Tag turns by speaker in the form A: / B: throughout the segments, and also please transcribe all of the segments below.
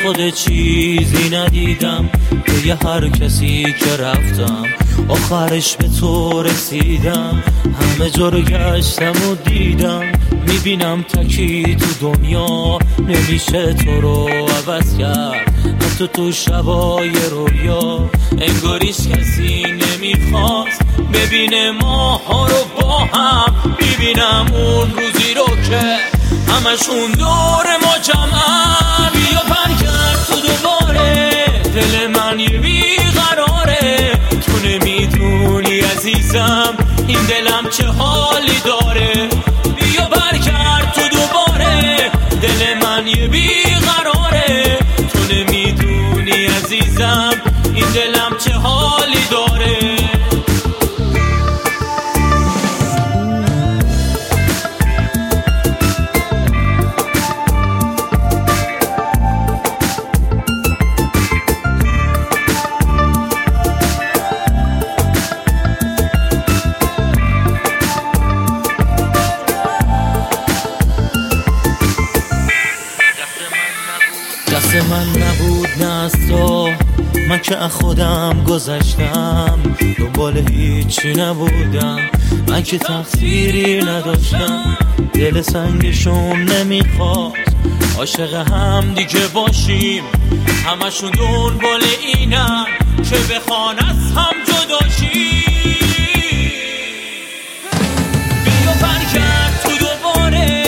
A: خود چیزی ندیدم، به هر کسی که رفتم آخرش به تو رسیدم. همه جا رو گشتم و دیدم، میبینم تکی تو دنیا نمیشه تو رو عوض کرد. حتی تو شبای رویا انگاریش کسی نمیخواست ببینه ماها رو با هم. میبینم اون روزی رو که همشون دور ما جمعن. بیا برگرد تو دوباره، دل من یه بیقراره. تو نمیدونی عزیزم این دلم چه حالی داره. بیا برگرد تو دوباره، دل من یه بیقراره. تو نمیدونی عزیزم این دلم چه حالی داره. دست من نبود نه از تو، من که از خودم گذشتم. دنبال هیچی نبودم، من که تقصیری نداشتم. دل سنگشون نمیخواد عاشق هم دیگه باشیم. همشون دنبال اینم که بخوان از هم جدا شیم. بیا برگرد تو دوباره،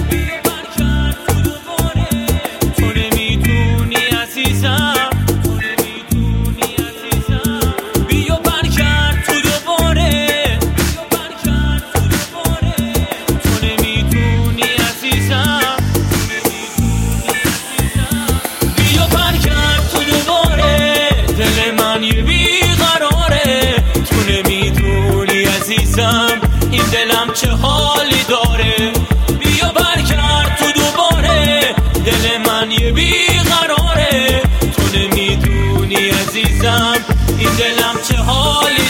A: این دلم چه حالی داره. بیا برگرد تو دوباره، دل من یه بیقراره. تو نمیدونی عزیزم این دلم چه حالی